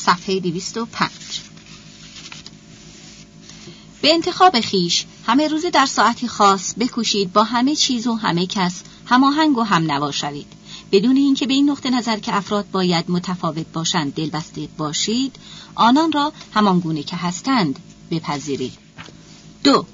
صفحه 205. به انتخاب خیش همه روز در ساعتی خاص بکوشید با همه چیز و همه کس هماهنگ و هم نوا شوید، بدون اینکه به این نقطه نظر که افراد باید متفاوت باشند دلبسته باشید، آنان را همان گونه که هستند بپذیرید. 2.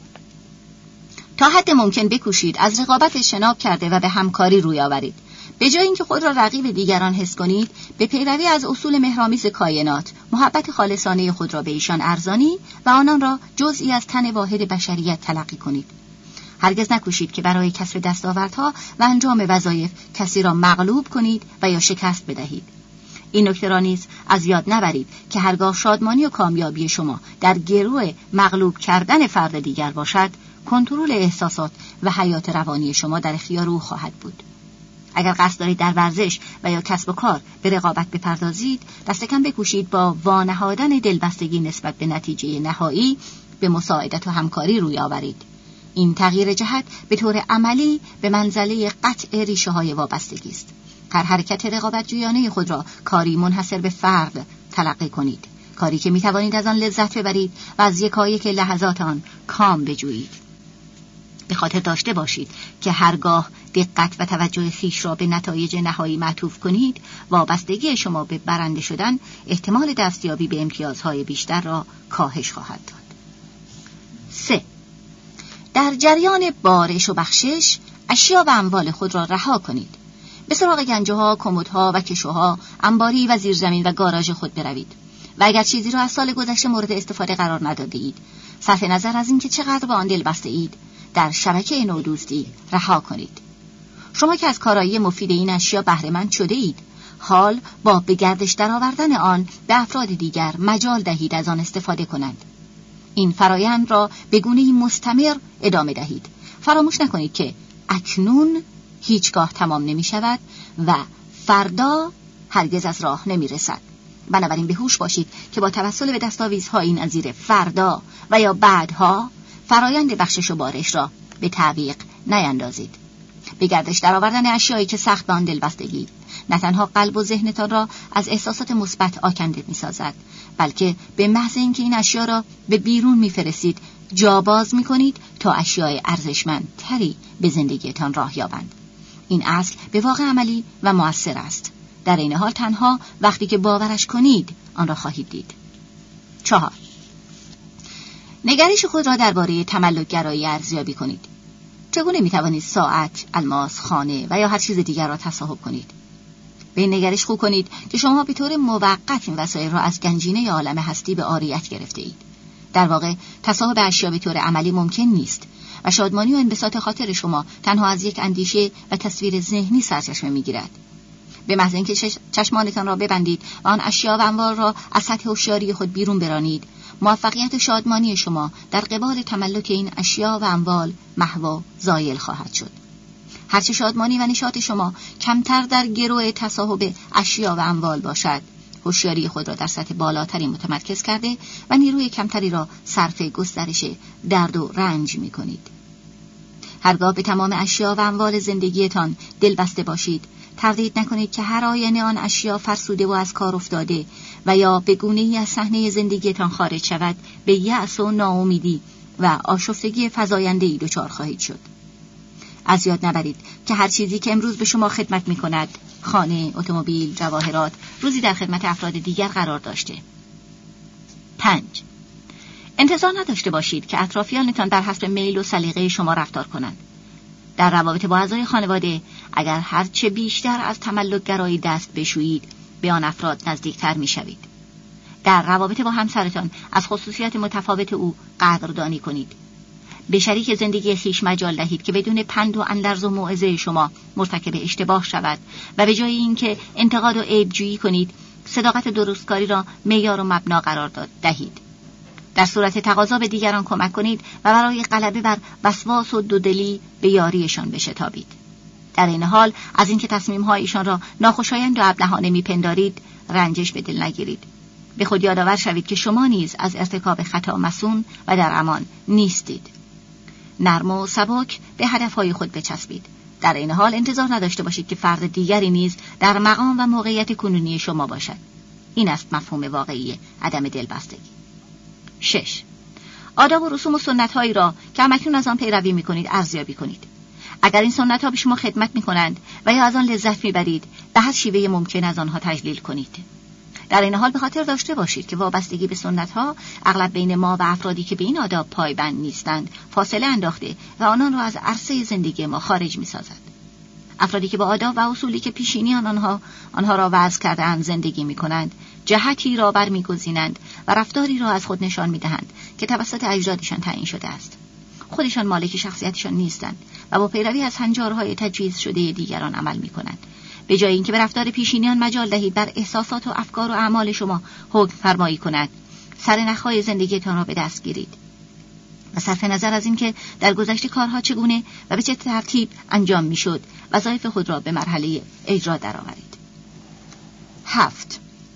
تا حد ممکن بکوشید از رقابت اجتناب کرده و به همکاری روی آورید. به جای اینکه خود را رقیب دیگران حس کنید، به پیروی از اصول مهرآمیز کائنات محبت خالصانه خود را به ایشان ارزانی و آنان را جزئی از تن واحد بشریت تلقی کنید. هرگز نکوشید که برای کسب دستاوردها و انجام وظایف کسی را مغلوب کنید و یا شکست بدهید. این نکته را نیز از یاد نبرید که هرگاه شادمانی و کامیابی شما در گرو مغلوب کردن فرد دیگر باشد، کنترل احساسات و حیات روانی شما در اختیار او خواهد بود. اگر قصد دارید در ورزش و یا کسب و کار به رقابت بپردازید، دست کم بکوشید با وانهادن دلبستگی نسبت به نتیجه نهایی به مساعدت و همکاری روی آورید. این تغییر جهت به طور عملی به منزله قطع ریشه‌های وابستگی است. هر حرکت رقابت جویانه خود را کاری منحصر به فرد تلقی کنید، کاری که میتوانید از آن لذت ببرید و از یکایک لحظات آن کام بجویید. به خاطر داشته باشید که هرگاه دقت و توجه خیش را به نتایج نهایی معطوف کنید، وابستگی شما به برنده شدن احتمال دستیابی به امتیازهای بیشتر را کاهش خواهد داد. 3. در جریان بارش و بخشش اشیا و اموال خود را رها کنید. به سراغ گنجه‌ها، کمدها و کشوها، انباری و زیرزمین و گاراژ خود بروید و اگر چیزی را از سال گذشته مورد استفاده قرار ندادید، صرف نظر از اینکه چقدر به آن دل بسته اید، در شبکه نودوستی رها کنید. شما که از کارایی مفید این اشیا بهره مند شده اید، حال با به گردش درآوردن آن به افراد دیگر مجال دهید از آن استفاده کنند. این فرایند را به گونه‌ای مستمر ادامه دهید. فراموش نکنید که اکنون هیچگاه تمام نمی شود و فردا هرگز از راه نمی رسد. بنابراین به هوش باشید که با توسل به دستاویزهای نظیر فردا و یا بعدها فرایند بخشش و بارش را به تعویق نیندازید. به گردش درآوردن اشیایی که سخت به آن دلبستگی نه تنها قلب و ذهنتان را از احساسات مثبت آکنده می‌سازد، بلکه به محض اینکه این اشیا را به بیرون می‌فرستید، جاباز می‌کنید تا اشیای ارزشمندتری به زندگیتان راه یابند. این اصل به واقع عملی و مؤثر است. در این حال تنها وقتی که باورش کنید آن را خواهید دید. 4. نگرش خود را درباره تملک‌گرایی ارزیابی کنید. چگونه می‌توانید ساعت، الماس، خانه و یا هر چیز دیگر را تصاحب کنید؟ به این نگرش خو کنید که شما به طور موقت این وسایل را از گنجینه عالم هستی به عاریت گرفته اید. در واقع تصاحب اشیا به طور عملی ممکن نیست و شادمانی و انبساط خاطر شما تنها از یک اندیشه و تصویر ذهنی سرچشمه می‌گیرد. به محض اینکه چشمانتان را ببندید و آن اشیا و اموال را از سطح هوشیاری خود بیرون برانید، موفقیت و شادمانی شما در قبال تملک این اشیا و اموال محو و زایل خواهد شد. هرچه شادمانی و نشاط شما کمتر در گروه تصاحب اشیا و اموال باشد، هوشیاری خود را در سطح بالاتری متمرکز کرده و نیروی کمتری را صرف گسترش درد و رنج می کنید. هرگاه به تمام اشیا و اموال زندگیتان دل بسته باشید، تردید نکنید که هر آینه آن اشیا فرسوده و از کار افتاده و یا به گونه‌ای از صحنه زندگیتان خارج شود، به یأس و ناامیدی و آشفتگی فزاینده‌ای دچار خواهید شد. از یاد نبرید که هر چیزی که امروز به شما خدمت می‌کند، خانه، اتومبیل، جواهرات، روزی در خدمت افراد دیگر قرار داشته. 5. انتظار نداشته باشید که اطرافیانتان بر حسب میل و سلیقه شما رفتار کنند. در روابط با اعضای خانواده اگر هرچه بیشتر از تملک‌گرایی دست بشویید، به آن افراد نزدیکتر می‌شوید. در روابط با همسرتان از خصوصیات متفاوت او قدردانی کنید. به شریک زندگی خویش مجال دهید که بدون پند و اندرز و موعظه شما مرتکب اشتباه شود و به جای اینکه انتقاد و عیب‌جویی کنید، صداقت درستکاری را معیار و مبنا قرار دهید. در صورت تقاضا به دیگران کمک کنید و برای غلبه بر وسواس و دودلی به یاریشان بشتابید. در این حال از اینکه تصمیم‌هایشان را ناخوشایند و ابلهانه می‌پندارید، رنجش به دل نگیرید. به خود یادآور شوید که شما نیز از ارتکاب خطا مصون و در امان نیستید. نرم و سبک به هدفهای خود بچسبید. در این حال انتظار نداشته باشید که فرد دیگری نیز در مقام و موقعیت کنونی شما باشد. این است مفهوم واقعی عدم دلبستگی. 6. آداب و رسوم و سنت‌هایی را که همکنون از آن پیروی می‌کنید ارزیابی کنید. اگر این سنت‌ها به شما خدمت می‌کنند و یا از آن لذت می‌برید، به هر شیوه ممکن از آنها تجلیل کنید. در این حال به خاطر داشته باشید که وابستگی به سنت‌ها اغلب بین ما و افرادی که به این آداب پایبند نیستند فاصله انداخته و آنان را از عرصه زندگی ما خارج می‌سازد. افرادی که با آداب و اصولی که پیشینیان آنها را وضع کرده‌اند زندگی می‌کنند، جهتی را برمی‌گزینند و رفتاری را از خود نشان می‌دهند که توسط اجدادشان تعیین شده است. خودشان مالک شخصیتشان نیستند و با پیروی از هنجارهای تجویز شده دیگران عمل می‌کنند. به جای اینکه به رفتار پیشینیان مجال دهید بر احساسات و افکار و اعمال شما حکم فرمایی کند، سرنخ‌های زندگیتان را به دست گیرید و صرف نظر از اینکه در گذشته کارها چگونه و به چه ترتیب انجام می‌شد، وظایف خود را به مرحله اجرا درآورید. 7.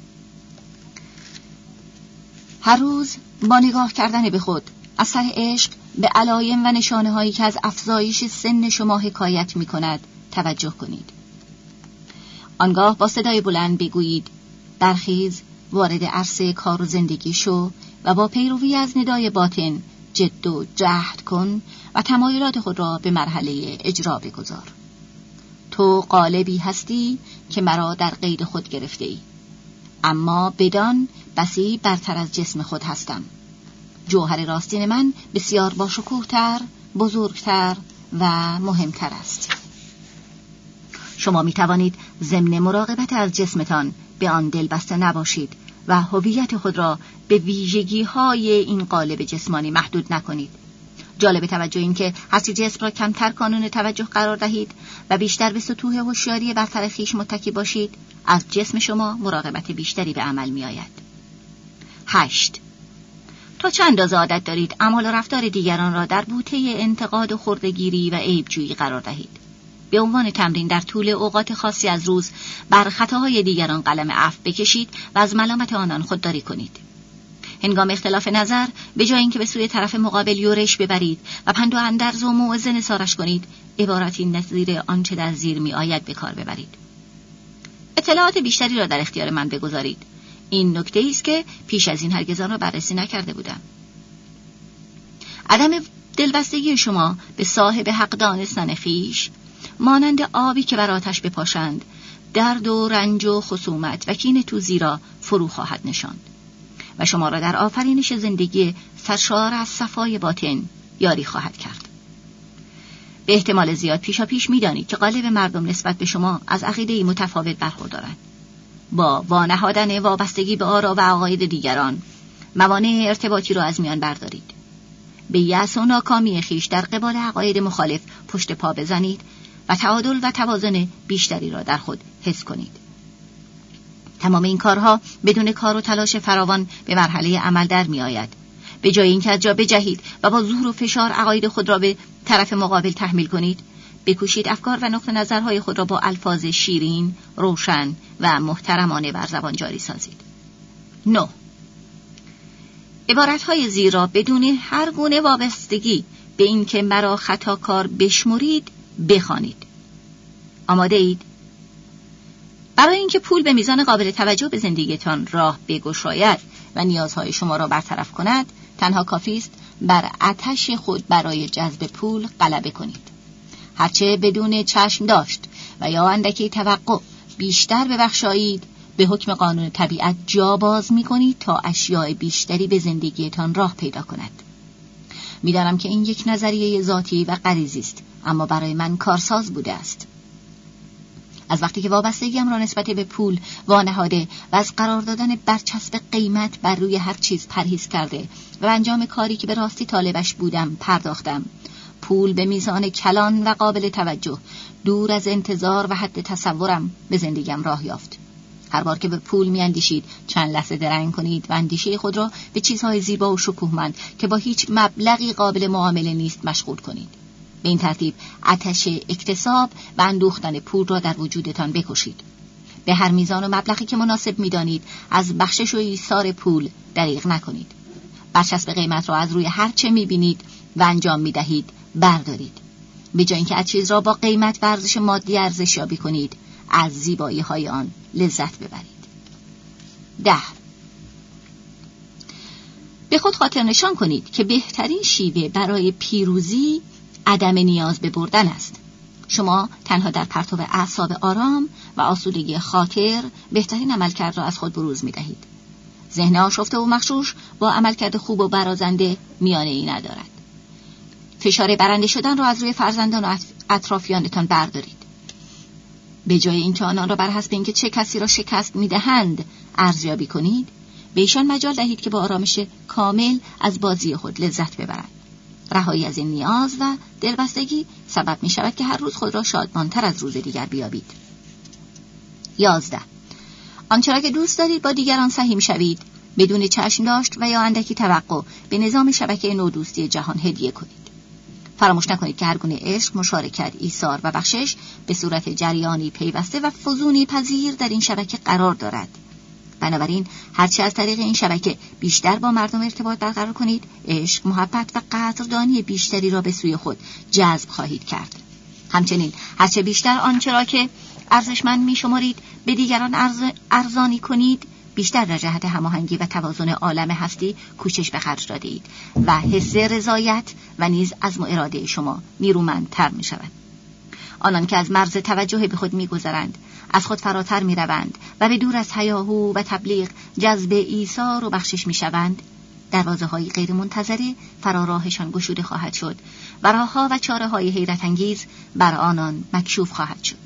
هر روز با نگاه کردن به خود از سر عشق به علایم و نشانه‌هایی که از افزایش سن شما حکایت می‌کند توجه کنید. آنگاه با صدای بلند بگویید: برخیز، وارد عرصه کار و زندگی شو و با پیروی از ندای باطن جد و جهد کن و تمایلات خود را به مرحله اجرا بگذار. تو قالبی هستی که مرا در قید خود گرفته ای، اما بدان بسی برتر از جسم خود هستم. جوهر راستین من بسیار باشکوه‌تر، بزرگتر و مهمتر است. شما می توانید ضمن مراقبت از جسمتان به آن دلبسته نباشید و هویت خود را به ویژگی‌های این قالب جسمانی محدود نکنید. جالب توجه این که هرچی جسم را کمتر کانون توجه قرار دهید و بیشتر به سطوح هوشیاری برتر خویش متکی باشید، از جسم شما مراقبت بیشتری به عمل می آید. 8. تا چند اندازه عادت دارید اعمال و رفتار دیگران را در بوته انتقاد و خردگیری و عیبجویی قرار دهید. به عنوان تمرین در طول اوقات خاصی از روز بر خطاهای دیگران قلم عفو بکشید و از ملامت آنان خودداری کنید. هنگام اختلاف نظر به جای اینکه به سوی طرف مقابل یورش ببرید و پند و اندرز و موعظه نثارش کنید، عبارتی نظیر آنچه در زیر می آید به کار ببرید. اطلاعات بیشتری را در اختیار من بگذارید. این نکته است که پیش از این هرگز آن را بررسی نکرده بودم. عدم دلبستگی شما به صاحب حق دانستن خویش مانند آبی که بر آتش بپاشند، درد و رنج و خصومت و کینه توزی را فرو خواهد نشاند و شما را در آفرینش زندگی سرشار از صفای باطن یاری خواهد کرد. به احتمال زیاد پیشاپیش می‌دانید که غالب مردم نسبت به شما از عقیده‌ای متفاوت برخوردارند. با وانهادن وابستگی به آرا و عقاید دیگران، موانع ارتباطی را از میان بردارید. به یأس و ناکامی خویش در قبال عقاید مخالف پشت پا بزنید و تعادل و توازن بیشتری را در خود حس کنید. تمام این کارها بدون کار و تلاش فراوان به مرحله عمل در می آید. به جای اینکه از جا بجهید و با زور و فشار عقاید خود را به طرف مقابل تحمیل کنید، بکوشید افکار و نقطه نظرهای خود را با الفاظ شیرین، روشن و محترمانه بر زبان جاری سازید. 9. عبارتهای زیر را بدون هر گونه وابستگی به این که مرا خطاکار بشمرید بخوانید. آماده اید؟ برای اینکه پول به میزان قابل توجه به زندگیتان راه بگشاید و نیازهای شما را برطرف کند، تنها کافی است بر آتش خود برای جذب پول غلبه کنید. هرچه بدون چشم داشت و یا اندکی توقع بیشتر ببخشایید، به حکم قانون طبیعت جا باز می کنید تا اشیاء بیشتری به زندگیتان راه پیدا کند. می‌دانم که این یک نظریه ذاتی و غریزی است، اما برای من کارساز بوده است. از وقتی که وابستگیم را نسبت به پول وانهاده و از قرار دادن برچسب قیمت بر روی هر چیز پرهیز کرده و انجام کاری که به راستی طالبش بودم پرداختم، پول به میزان کلان و قابل توجه دور از انتظار و حد تصورم به زندگیم راه یافت. هر بار که به پول میاندیشید چند لحظه درنگ کنید و اندیشه خود را به چیزهای زیبا و شکوهمند که با هیچ مبلغی قابل معامله نیست مشغول کنید. به این ترتیب آتش اکتساب و اندوختن پول را در وجودتان بکشید. به هر میزان و مبلغی که مناسب می‌دانید از بخشش و ایثار پول دریغ نکنید. برچسب قیمت را از روی هر چه می‌بینید و انجام می‌دهید بردارید. به جای اینکه از چیز را با قیمت و ارزش مادی ارزشیابی کنید، از زیبایی‌های آن لذت ببرید. 10. به خود خاطر نشان کنید که بهترین شیوه برای پیروزی عدم نیاز به بردن است. شما تنها در پرتو اعصاب آرام و آسودگی خاطر بهترین عملکرد را از خود بروز می‌دهید. ذهن آشفته و مغشوش با عملکرد خوب و برازنده میانه‌ای ندارد. فشار برنده شدن را از روی فرزندان و اطرافیانتان بردارید. به جای اینکه آنان را بر حسب اینکه چه کسی را شکست می‌دهند ارزیابی کنید، به ایشان مجال دهید که با آرامش کامل از بازی خود لذت ببرند. رهایی از این نیاز و دلبستگی سبب می شود که هر روز خود را شادمانتر از روز دیگر بیابید. 11. آنچه را که دوست دارید با دیگران سهیم شوید، بدون چشم داشت و یا اندکی توقع به نظام شبکه نودوستی جهان هدیه کنید. فراموش نکنید که هر گونه عشق، مشارکت، ایثار و بخشش به صورت جریانی پیوسته و فزونی پذیر در این شبکه قرار دارد. بنابراین هرچه از طریق این شبکه بیشتر با مردم ارتباط برقرار کنید، عشق، محبت و قدردانی بیشتری را به سوی خود جذب خواهید کرد. همچنین هرچه بیشتر آنچه را که ارزشمند می‌شمارید به دیگران ارزانی کنید، بیشتر در جهت هماهنگی و توازن عالم هستی کوشش به خرج دادید و حس رضایت و نیز عزم و اراده شما نیرومندتر می‌شود. آنان که از مرز توجه به خود می‌گذرند، از خود فراتر می‌روند و به دور از هیاهو و تبلیغ جذب ایثار و بخشش می‌شوند، دروازه‌های غیر منتظره فراراهشان گشوده خواهد شد و راه‌ها و چاره‌های حیرت انگیز بر آنان مکشوف خواهد شد.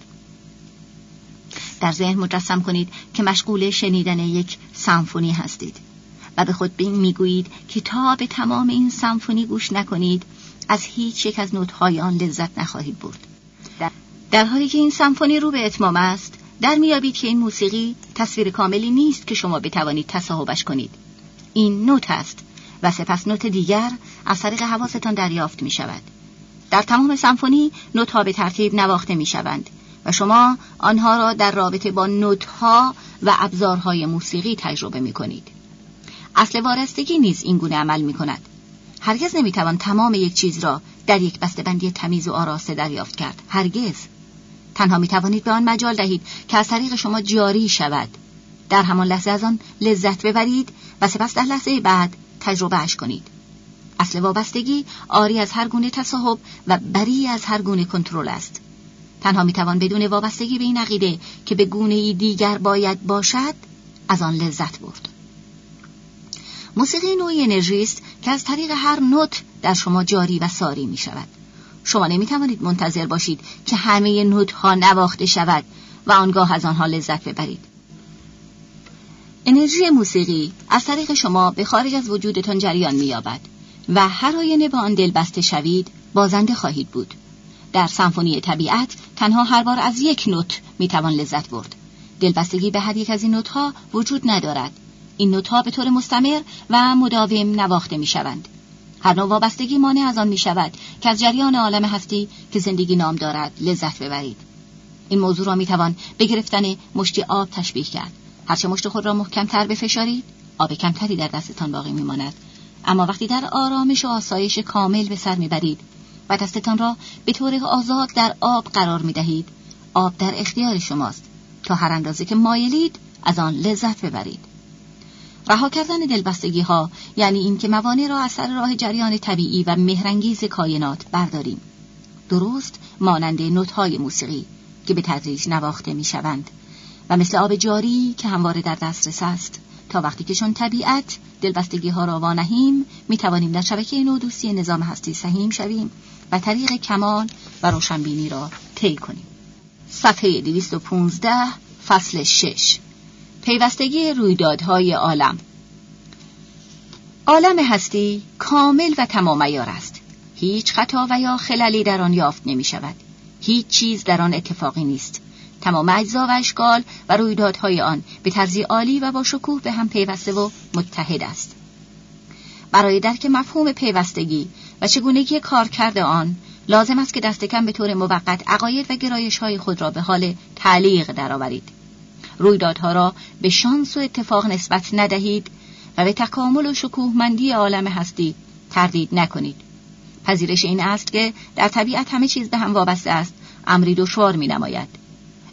در ذهن مجسم کنید که مشغول شنیدن یک سمفونی هستید و به خود میگویید که تا به تمام این سمفونی گوش نکنید از هیچ یک از نوت‌های آن لذت نخواهید برد. در حالی که این سمفونی رو به اتمام است، در میابید که این موسیقی تصویر کاملی نیست که شما بتوانید تصاحبش کنید. این نوت است و سپس نوت دیگر از طریق حواستان دریافت می شود. در تمام سمفونی نوت‌ها به ترتیب نواخته می شوند و شما آنها را در رابطه با نوت‌ها و ابزارهای موسیقی تجربه می کنید. اصل وارستگی نیز این گونه عمل می کند. هرگز نمی توان تمام یک چیز را در یک بسته‌بندی تمیز و آراسته دریافت کرد. هرگز. تنها می توانید به آن مجال دهید که از طریق شما جاری شود. در همان لحظه از آن لذت ببرید و سپس در لحظه بعد تجربه اش کنید. اصل وابستگی عاری از هر گونه تصاحب و بری از هر گونه کنترل است. تنها می توان بدون وابستگی به این عقیده که به گونه‌ای دیگر باید باشد از آن لذت برد. موسیقی نوعی انرژی است که از طریق هر نوت در شما جاری و ساری می شود. شما نمی توانید منتظر باشید که همه نوت‌ها نواخته شود و آنگاه از آنها لذت ببرید. انرژی موسیقی از طریق شما به خارج از وجودتان جریان می یابد و هر آینه به آن دل بسته شوید بازنده خواهید بود. در سمفونی طبیعت تنها هر بار از یک نوت می توان لذت برد. دلبستگی به هر یک از این نوت‌ها وجود ندارد. این نوت‌ها به طور مستمر و مداوم نواخته می شوند. هر نوع وابستگی مانع از آن می شود که از جریان عالم هستی که زندگی نام دارد لذت ببرید. این موضوع را می توان به گرفتن مشتی آب تشبیه کرد. هرچه مشت خود را محکم‌تر بفشارید، آب کمتری در دستتان باقی می ماند. اما وقتی در آرامش و آسایش کامل به سر می برید و دستتان را به طور آزاد در آب قرار می دهید، آب در اختیار شماست تا هر اندازه که مایلید از آن لذت ببرید. رها کردن دلبستگی ها یعنی این که موانع را از سر راه جریان طبیعی و مهرانگیز کائنات برداریم، درست مانند نوت‌های موسیقی که به تدریج نواخته می شوند و مثل آب جاری که همواره در دسترس است، تا وقتی که چون طبیعت دلبستگی ها را وانهیم می توانیم در شبکه نودوستی نظام هستی سهیم شویم و طریق کمال و روشنبینی را طی کنیم. صفحه 215 فصل 6. پیوستگی رویدادهای عالم. عالم هستی کامل و تمام عیار است. هیچ خطا و یا خللی در آن یافت نمی شود. هیچ چیز در آن اتفاقی نیست. تمام اجزا و اشکال و رویدادهای آن به طرزی عالی و با شکوه به هم پیوسته و متحد است. برای درک مفهوم پیوستگی و چگونگی کارکرد آن لازم است که دست کم به طور موقت عقاید و گرایش‌های خود را به حال تعلیق درآورید. رویدادها را به شانس و اتفاق نسبت ندهید و به تکامل و شکوهمندی عالم هستی تردید نکنید. پذیرش این است که در طبیعت همه چیز به هم وابسته است امری دشوار می نماید.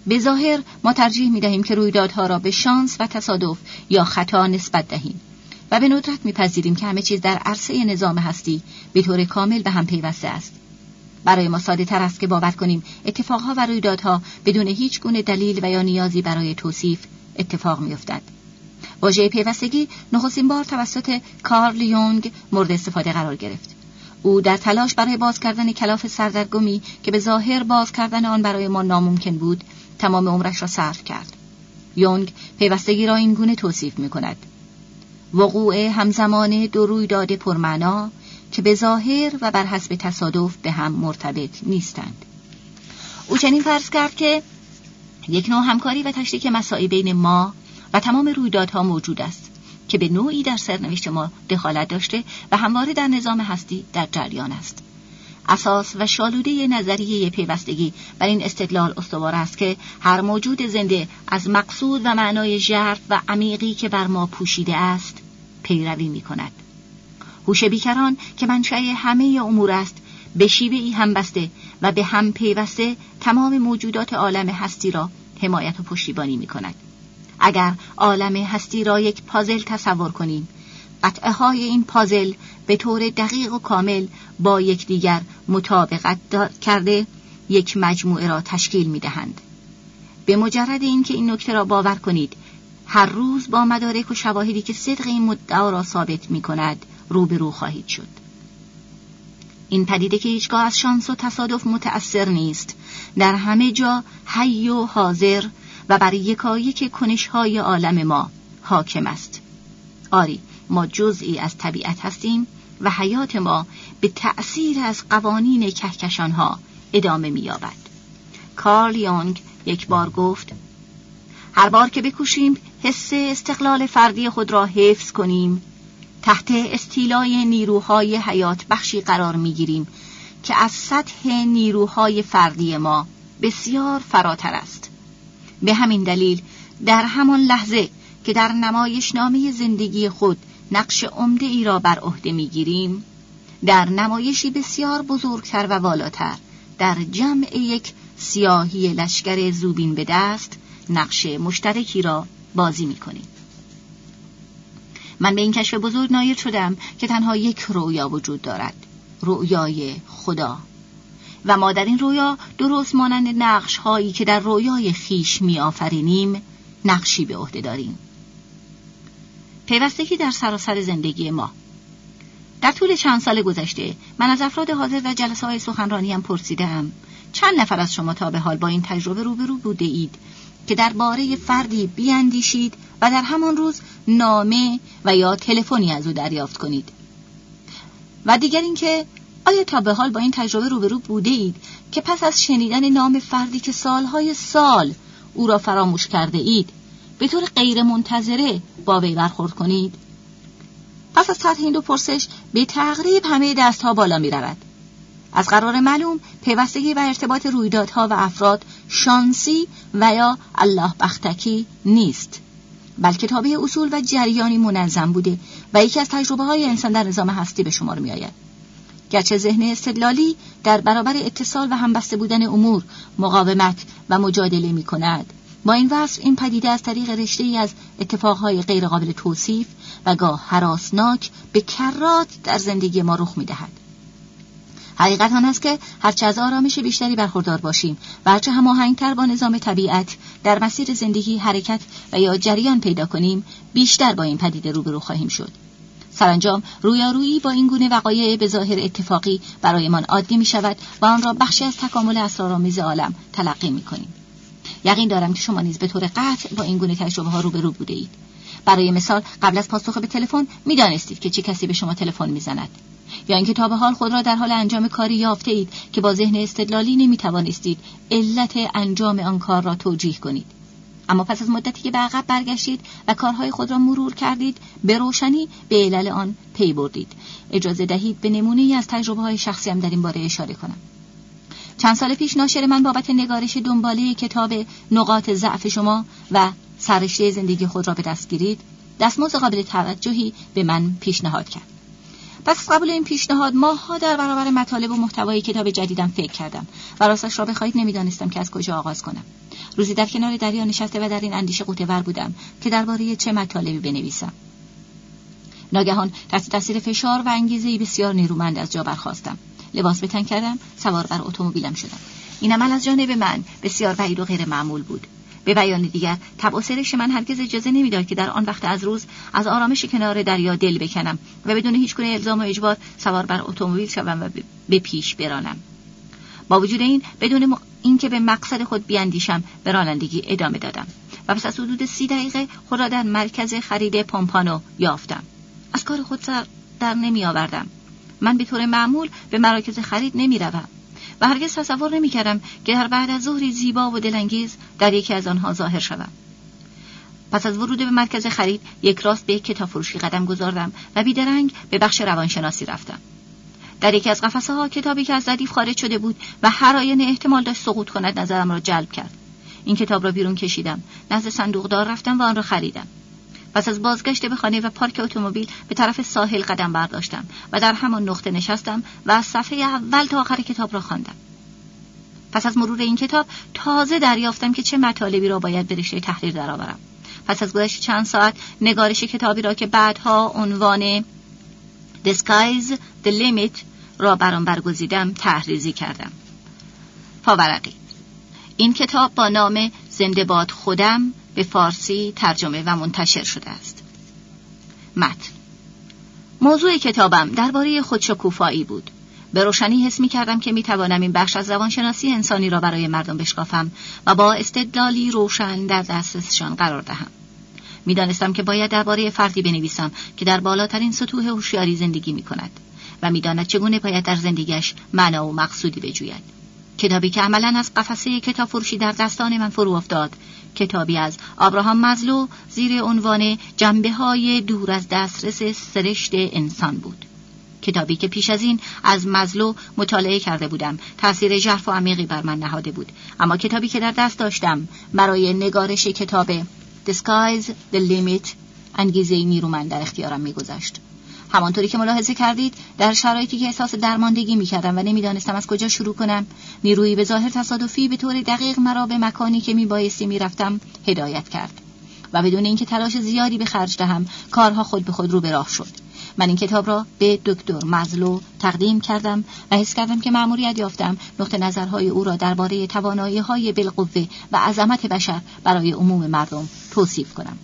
به ظاهر ما ترجیح می‌دهیم که رویدادها را به شانس و تصادف یا خطا نسبت دهیم و به ندرت می‌پذیریم که همه چیز در عرصه نظام هستی به طور کامل به هم پیوسته است. برای ما ساده‌تر است که باور کنیم اتفاقها و رویدادها بدون هیچ گونه دلیل و یا نیازی برای توصیف اتفاق می‌افتد. واژه پیوستگی نخستین بار توسط کارل یونگ مورد استفاده قرار گرفت. او در تلاش برای باز کردن کلاف سردرگمی که به ظاهر باز کردن آن برای ما ناممکن بود، تمام عمرش را صرف کرد. یونگ پیوستگی را این گونه توصیف می‌کند: وقوع همزمان دو رویداد پرمعنا که به ظاهر و بر حسب تصادف به هم مرتبط نیستند. او چنین فرض کرد که یک نوع همکاری و تشریک مساعی بین ما و تمام رویدادها موجود است که به نوعی در سرنوشت ما دخالت داشته و همواره در نظام هستی در جریان است. اساس و شالوده نظریه پیوستگی بر این استدلال استوار است که هر موجود زنده از مقصود و معنای ژرف و عمیقی که بر ما پوشیده است پیروی می کند. هوش بیکران که منشأ همه امور است، به شیوه‌ای همبسته و به هم پیوسته تمام موجودات عالم هستی را حمایت و پشتیبانی می کند. اگر عالم هستی را یک پازل تصور کنیم، قطعه های این پازل به طور دقیق و کامل با یکدیگر مطابقت کرده یک مجموعه را تشکیل می دهند. به مجرد اینکه این نکته را باور کنید، هر روز با مدارک و شواهدی که صدق این مدعا را ثابت می کند روبرو خواهید شد. این پدیده که هیچگاه از شانس و تصادف متأثر نیست، در همه جا حی و حاضر و بر یکایک کنش‌های عالم ما حاکم است. آری، ما جزئی از طبیعت هستیم و حیات ما به تأثیر از قوانین کهکشان‌ها ادامه می‌یابد. کارل یونگ یک بار گفت: هر بار که بکوشیم حس استقلال فردی خود را حفظ کنیم، تحت استیلای نیروهای حیات بخشی قرار می‌گیریم که از سطح نیروهای فردی ما بسیار فراتر است. به همین دلیل در همان لحظه که در نمایشنامه زندگی خود نقش عمده ای را بر عهده می‌گیریم، در نمایشی بسیار بزرگتر و والاتر، در جمع یک سیاهی لشکر زوبین به دست، نقش مشترکی را بازی می‌کنیم. من به این کشف بزرگ نایل شدم که تنها یک رویا وجود دارد، رویای خدا، و ما در این رویا درست مانند نقش هایی که در رویای خیش می آفرینیم نقشی به عهده داریم. پیوستگی در سراسر زندگی ما. در طول چند سال گذشته من از افراد حاضر در جلسه های سخنرانیم پرسیدم: چند نفر از شما تا به حال با این تجربه روبرو بوده اید که درباره فردی بیاندیشید و در همان روز نامه و یا تلفنی از او دریافت کنید؟ و دیگر اینکه آیا تا به حال با این تجربه روبرو بوده اید که پس از شنیدن نام فردی که سالهای سال او را فراموش کرده اید به طور غیر منتظره با وی برخورد کنید؟ پس از طرح این دو پرسش به تقریب همه دستها بالا می رود. از قرار معلوم پیوستگی و ارتباط رویدادها و افراد شانسی و یا الله بختکی نیست، بلکه تابع اصول و جریانی منظم بوده و یکی از تجربه های انسان در نظام هستی به شمار می آید. گرچه ذهن استدلالی در برابر اتصال و همبسته بودن امور مقاومت و مجادله می کند، با این وصف این پدیده از طریق رشته‌ای از اتفاقهای غیر قابل توصیف و گاه هراسناک به کرات در زندگی ما رخ می دهد. حقیقت آن است که هرچه از آرامش بیشتری برخوردار باشیم و هرچه هماهنگتر با نظام طبیعت در مسیر زندگی حرکت و یا جریان پیدا کنیم، بیشتر با این پدیده روبرو خواهیم شد. سرانجام رویارویی با این گونه وقایع به ظاهر اتفاقی برایمان عادی می شود و آن را بخشی از تکامل اسرارآمیز عالم تلقی می کنیم. یقین دارم که شما نیز به طور قطع با این گونه تجربه ها روبرو بوده اید. برای مثال قبل از پاسخ به تلفن می دانستید که چه کسی به شما تلفن می زند، یا اینکه تا به حال خود را در حال انجام کاری یافته اید که با ذهن استدلالی نمی توانستید علت انجام آن کار را توجیه کنید. اما پس از مدتی که به عقب برگشتید و کارهای خود را مرور کردید، به روشنی به علل آن پی بردید. اجازه دهید به نمونه‌ای از تجربه‌های شخصیم در این باره اشاره کنم. چند سال پیش ناشر من بابت نگارش دنباله کتاب نقاط ضعف شما و سررشته زندگی خود را به دست گیرید، دستمزد قابل توجهی به من پیشنهاد کرد. پس قبول این پیشنهاد ماه‌ها در برابر مطالب و محتوای کتاب جدیدم فکر کردم و راستش را بخواهید نمیدانستم که از کجا آغاز کنم. روزی در کنار دریا نشسته و در این اندیشه غوطه‌ور بودم که درباره چه مطالبی بنویسم. ناگهان تحت تاثیر فشار و انگیزه‌ای بسیار نیرومند از جا برخاستم. لباس به تن کردم، سوار بر اتومبیلم شدم. این عمل از جانب من بسیار بعید و غیر معمول بود. به بیان دیگر، طبع و سرشت من هرگز اجازه نمیداد که در آن وقت از روز از آرامش کنار دریا دل بکنم و بدون هیچگونه الزام و اجبار سوار بر اتومبیل شوم و به پیش برانم. با وجود این، بدون اینکه به مقصد خود بیاندیشم، به رانندگی ادامه دادم و پس از حدود 30 دقیقه خود را در مرکز خرید پومپانو یافتم. از کار خود سر در نمی آوردم. من به طور معمول به مراکز خرید نمی روم و هرگز تصور نمی کردم که در بعد از ظهری زیبا و دلانگیز در یکی از آنها ظاهر شوم. پس از ورود به مرکز خرید یک راست به یک کتاب فروشی قدم گذاردم و بیدرنگ به بخش روانشناسی رفتم. در یکی از قفسه‌ها کتابی که از ردیف خارج شده بود و هر آینه احتمال داشت سقوط کند نظرم را جلب کرد. این کتاب را بیرون کشیدم، نزد صندوقدار رفتم و آن را خریدم. پس از بازگشت به خانه و پارک اتومبیل به طرف ساحل قدم برداشتم و در همان نقطه نشستم و از صفحه اول تا آخر کتاب را خواندم. پس از مرور این کتاب تازه دریافتم که چه مطالبی را باید به رشته تحریر درآورم. پس از گذشت چند ساعت نگارش کتابی را که بعدها عنوان The Sky's the Limit را برام برگزیدم تحریزی کردم. پاورقی. این کتاب با نام زنده باد خودم به فارسی ترجمه و منتشر شده است. متن. موضوع کتابم درباره خودشکوفایی بود. به روشنی حس می کردم که می توانم این بخش از روانشناسی انسانی را برای مردم بشکافم و با استدلالی روشن در دسترسشان قرار دهم. می دانستم که باید درباره فردی بنویسم که در بالاترین سطوح هوشیاری زندگی می کند و می داند چگونه باید در زندگیش معنا و مقصودی بجوید. کتابی که عملاً از قفسه کتاب فروشی در دستان من فرو افتاد، کتابی از آبراهام مازلو زیر عنوان جنبه‌های دور از دسترس سرشت انسان بود. کتابی که پیش از این از مازلو مطالعه کرده بودم، تأثیر ژرف و عمیقی بر من نهاده بود، اما کتابی که در دست داشتم برای نگارش کتاب The Sky's the Limit انگیزه‌ای نیرومند در اختیارم می‌گذاشت. همانطوری که ملاحظه کردید، در شرایطی که احساس درماندگی می‌کردم و نمی‌دانستم از کجا شروع کنم، نیرویی به ظاهر تصادفی به طور دقیق مرا به مکانی که میبایستی میرفتم هدایت کرد و بدون اینکه تلاش زیادی به خرج دهم کارها خود به خود رو به راه شد. من این کتاب را به دکتر مازلو تقدیم کردم و حس کردم که مأموریت یافتم نقطه نظرهای او را درباره توانایی‌های بالقوه و عظمت بشر برای عموم مردم توصیف کنم.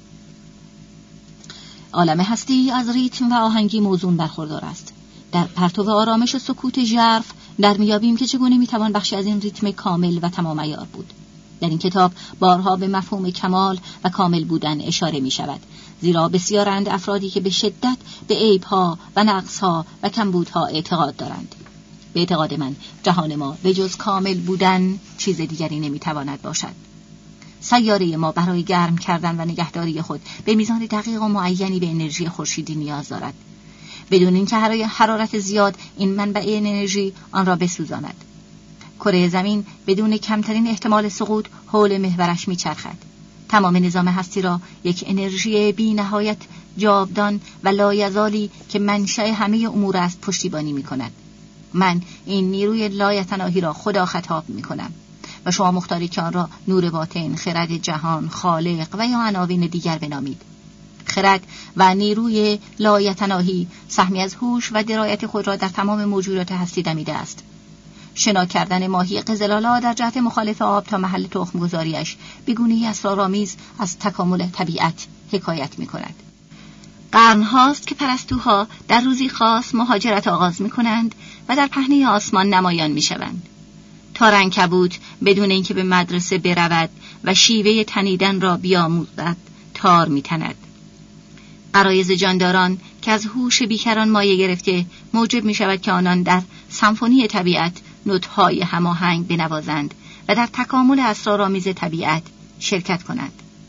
عالم هستی از ریتم و آهنگی موزون برخوردار است. در پرتو آرامش و سکوت ژرف در میابیم که چگونه میتوان بخشی از این ریتم کامل و تمام عیار بود. در این کتاب بارها به مفهوم کمال و کامل بودن اشاره می شود، زیرا بسیارند افرادی که به شدت به عیب‌ها و نقص‌ها و کمبودها اعتقاد دارند. به اعتقاد من جهان ما به جز کامل بودن چیز دیگری نمیتواند باشد. سیاره ما برای گرم کردن و نگهداری خود به میزان دقیق و معینی به انرژی خورشیدی نیاز دارد، بدون اینکه حرارت زیاد این منبع انرژی آن را بسوزاند. کره زمین بدون کمترین احتمال سقوط حول محورش میچرخد. تمام نظام هستی را یک انرژی بی نهایت جاودان و لایزالی که منشأ همه امور است پشتیبانی میکند. من این نیروی لایتناهی را خدا خطاب میکنم و شما مختاری که آن را نور باطن، خرد جهان، خالق و یا عناوین دیگر بنامید. خرد و نیروی لایتناهی سهمی از هوش و درایت خود را در تمام موجودات هستی دمیده است. شنا کردن ماهی قزلالا در جهت مخالف آب تا محل تخم گذاریش به گونه‌ای اسرارآمیز از تکامل طبیعت حکایت می‌کند. قرن‌هاست که پرستوها در روزی خاص مهاجرت آغاز می‌کنند و در پهنه آسمان نمایان می‌شوند. تار عنکبوت بدون اینکه به مدرسه برود و شیوه تنیدن را بیاموزد تار می‌تند. غرایز جانداران که از هوش بیکران مایه گرفته موجب می‌شود که آنان در سمفونی طبیعت نوت‌های هماهنگ بنوازند و در تکامل اسرارآمیز طبیعت شرکت کنند.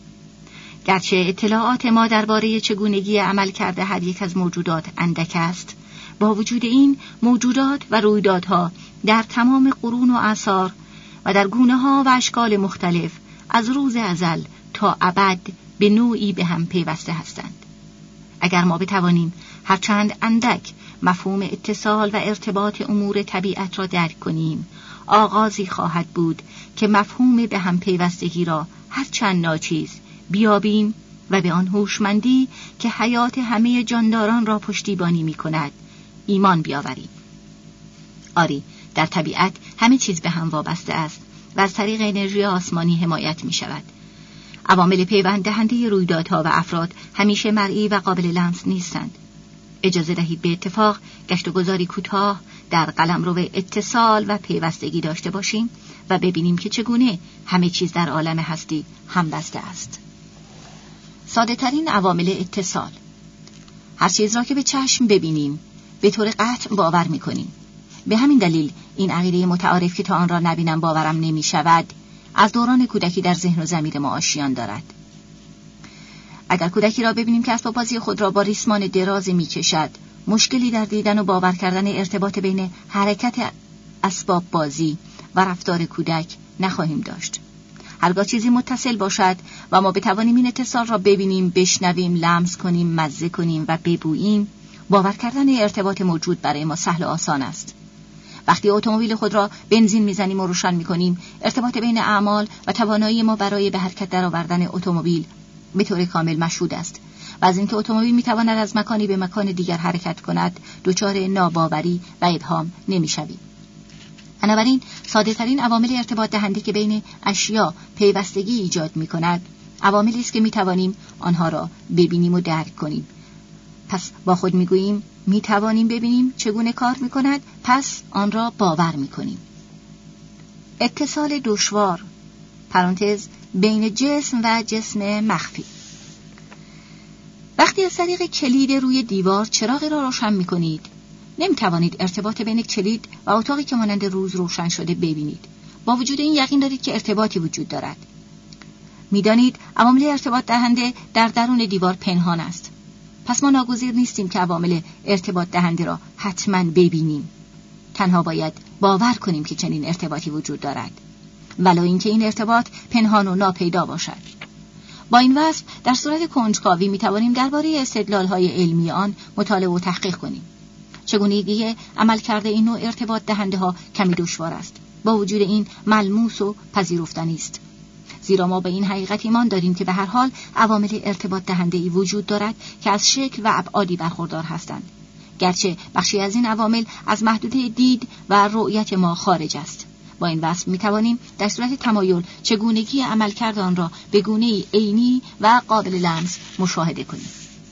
گرچه اطلاعات ما درباره چگونگی عمل کرده هر یک از موجودات اندک است، با وجود این موجودات و رویدادها در تمام قرون و اعصار و در گونه‌ها و اشکال مختلف از روز ازل تا ابد به نوعی به هم پیوسته هستند. اگر ما بتوانیم هرچند اندک مفهوم اتصال و ارتباط امور طبیعت را درک کنیم، آغازی خواهد بود که مفهوم به هم پیوستگی را هرچند ناچیز بیابیم و به آن هوشمندی که حیات همه جانداران را پشتیبانی می کند ایمان بیاوریم. آری، در طبیعت همه چیز به هم وابسته است و از طریق انرژی آسمانی حمایت می شود. عوامل پیوند دهنده رویدادها و افراد همیشه مرئی و قابل لمس نیستند. اجازه دهید به اتفاق گشت و گذاری کوتاه در قلمرو اتصال و پیوستگی داشته باشیم و ببینیم که چگونه همه چیز در عالم هستی همبسته است. ساده ترین عوامل اتصال: هر چیز را که به چشم ببینیم به طور قطع باور می کنیم. به همین دلیل این عقیده متعارف که تا آن را نبینم باورم نمی شود از دوران کودکی در ذهن و ضمیر ما آشیان دارد. اگر کودکی را ببینیم که اسباب بازی خود را با ریسمان درازی می کشد، مشکلی در دیدن و باور کردن ارتباط بین حرکت اسباب بازی و رفتار کودک نخواهیم داشت. هرگاه چیزی متصل باشد و ما بتوانیم این اتصال را ببینیم، بشنویم، لمس کنیم، مزه کنیم و ببوییم، باور کردن ارتباط موجود برای ما سهل و آسان است. وقتی اتومبیل خود را بنزین میزنیم و روشن میکنیم، ارتباط بین اعمال و توانایی ما برای به حرکت درآوردن اتومبیل به طور کامل مشهود است و از اینکه اتومبیل میتواند از مکانی به مکان دیگر حرکت کند دچار ناباوری و ابهام نمیشویم. بنابراین ساده ترین عوامل ارتباط دهنده که بین اشیا پیوستگی ایجاد میکند عواملی است که میتوانیم آنها را ببینیم و درک کنیم. پس با خود میگوییم میتوانیم ببینیم چگونه کار میکند، پس آن را باور میکنیم. اتصال دشوار پرانتز بین جسم و جسم مخفی: وقتی از طریق کلید روی دیوار چراغ را روشن میکنید، نمیتوانید ارتباط بین کلید و اتاقی که مانند روز روشن شده ببینید. با وجود این یقین دارید که ارتباطی وجود دارد. میدانید عوامل ارتباط دهنده در درون دیوار پنهان است. پس ما ناگزیر نیستیم که عوامل ارتباط دهنده را حتما ببینیم. تنها باید باور کنیم که چنین ارتباطی وجود دارد، ولو اینکه این ارتباط پنهان و ناپیدا باشد. با این وصف در صورت کنجکاوی میتوانیم درباره استدلال‌های علمی آن مطالعه و تحقیق کنیم. چگونگی عمل کرده این نوع ارتباط دهنده ها کمی دشوار است، با وجود این ملموس و پذیرفتنی است. زیرا ما به این حقیقت ایمان داریم که به هر حال عوامل ارتباط دهنده‌ای وجود دارد که از شکل و ابعادی برخوردار هستند، گرچه بخشی از این عوامل از محدوده دید و رؤیت ما خارج است. با این وصف می‌توانیم در صورت تمایل چگونگی عملکرد آن را به گونه‌ای عینی و قابل لمس مشاهده کنیم.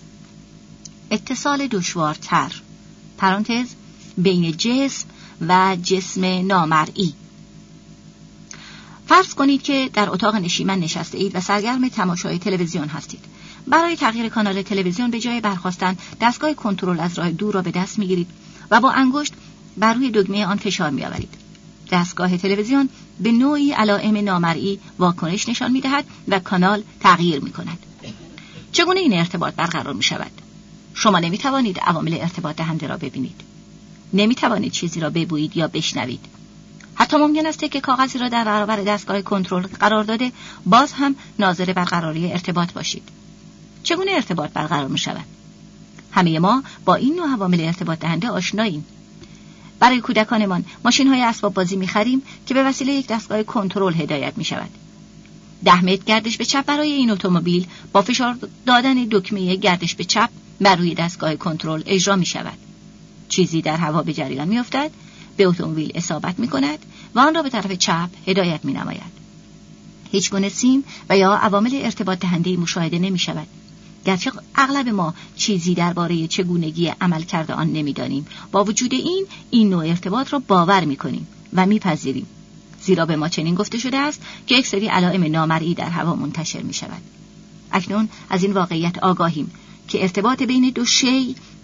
اتصال دشوارتر پرانتز بین جسم و جسم نامرئی: فرض کنید که در اتاق نشیمن نشسته اید و سرگرم تماشای تلویزیون هستید. برای تغییر کانال تلویزیون به جای برخاستن دستگاه کنترل از راه دور را به دست می‌گیرید و با انگشت بر روی دکمه آن فشار می‌آورید. دستگاه تلویزیون به نوعی علائم نامرئی واکنش نشان می‌دهد و کانال تغییر می‌کند. چگونه این ارتباط برقرار می‌شود؟ شما نمی‌توانید عوامل ارتباط دهنده را ببینید. نمی‌توانید چیزی را ببویید یا بشنوید. حتی ممکن است که کاغذی را در برابر دستگاه کنترل قرار داده باز هم ناظر برقراری ارتباط باشید. چگونه ارتباط برقرار می‌شود؟ همه ما با این نوع عوامل ارتباط دهنده آشناییم. برای کودکانمان ماشین‌های اسباب بازی می‌خریم که به وسیله یک دستگاه کنترل هدایت می‌شود. 10 متر گردش به چپ برای این اتومبیل با فشار دادن دکمه گردش به چپ بر روی دستگاه کنترل اجرا می‌شود. چیزی در هوا به جریان می‌افتد، به اتومبیل اصابت می‌کند و آن را به طرف چپ هدایت می‌نماید. هیچ گونه سیم و یا عوامل ارتباط دهنده‌ای مشاهده نمی‌شود. گرچه اغلب ما چیزی درباره چگونگی عملکرد آن نمی‌دانیم، با وجود این نوع ارتباط را باور می‌کنیم و می‌پذیریم، زیرا به ما چنین گفته شده است که یک سری علائم نامرئی در هوا منتشر می‌شود. اکنون از این واقعیت آگاهیم که ارتباط بین دو شیء